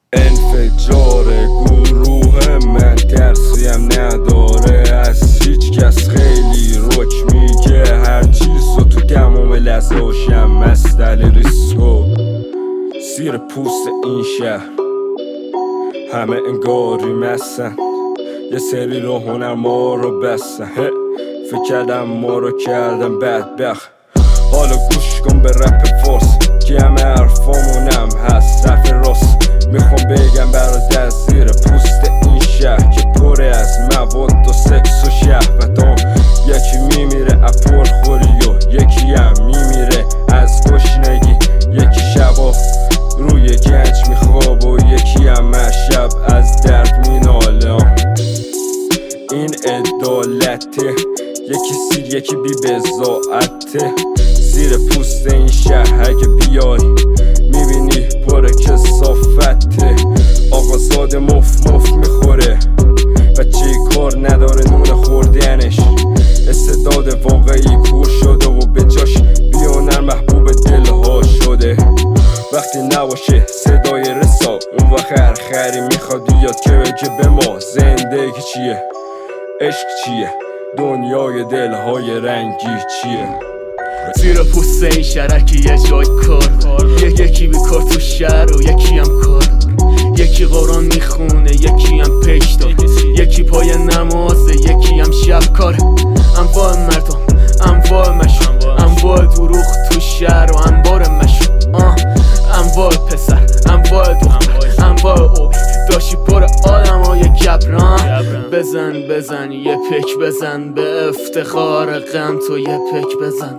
انفجار گروه من ترسیم نداره از هیچ کس، خیلی رک میگه هر چیزو تو تمام لحظه‌هاشم مسئله ریسکو زیر پوست این شهر همه انگاری مسن، یه سری رو هنر ما رو بستن، فکر کردم ما رو کردم بدبخت. حالا گوش کن به رپ فارس که همه حرفامونم هست رف راست. میخوام بگم برادر زیر پوست این شهر که پره از مواد و سکس و شهوتان، یکی میمیره از پرخوری و یکی هم میمیره از گشنگی، یکی شبا روی گنج میخواب و یکی هم شب از درد میناله. این عدالته، یکی سیر یکی بی بضاعته زیر پوست این شهر. اگه بیای میبینی پر کثافته، آقازاده مف میخوره بچه کار نداره نون خوردنش، استعداد واقعی کور شده و به جاش بیانر محبوب دلها شده. وقتی نباشه صدای رسا اون وقت خری میخواد بیاد که بگه به ما زندگی چیه، عشق چیه، دنیای دلهای رنگی چیه. زیر پوست این شهر یه جای کار، یکی بیکار تو شهر و یکی هم کار، یکی قرآن میخونه یکی هم پیش دار، یکی پای نمازه یکی هم شب کار. انواع مردم، انواع مشون، انواع دروغ تو شهر و انبار مشون، انواع پسر، انواع دختر، انواع اوبی داشی پر آدم های گبران. بزن یه پک بزن به افتخار غم تو یه پک بزن.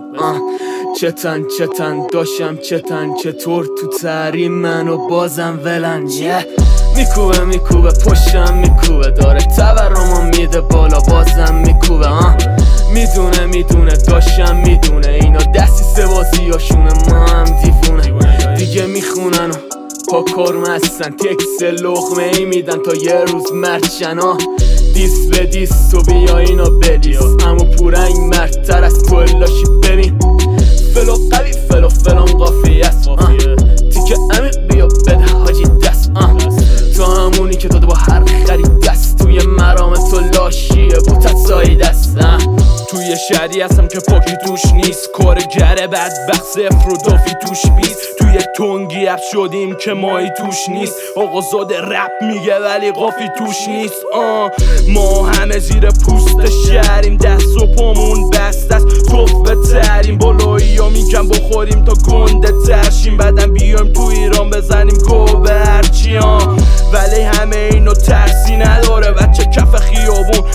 چتن داشم چطور تو تحریم منو بازم ولن. میکوبه پشتم میکوبه، داره تورمو میده بالا بازم میکوبه. میدونه داشم میدونه اینا دستی سبازیاشونه، ما هم دیوونه دیگه میخونن و پا کارم هستن، تکس لقمه ای میدن تا یه روز مرچن. دیس به دیس تو بیا اینو بلیس، اما پورنگ مردتر از تو اللاشی ببین. فلو قوی فلام قافیه است، تیکه عمیق بیا بده حاجی دست. تو همونی که داده با هر خرید دست، توی مرام تو لاشیه بوتت سایی دست. توی شهری هستم که پاکی توش نیست، کارگره بدبخت صفر و دافی توش بیست. توی تنگی اپ شدیم که مایی توش نیست، آقازاده رپ میگه ولی قافی توش نیست. ما همه زیر پوست شهریم، دست و پامون بست است توف به تریم، بالایی ها میگم بخوریم تا گنده ترشیم، بعدم بیایم تو ایران بزنیم گوبرچی. ولی همه اینو ترسی نداره بچه کف خیابون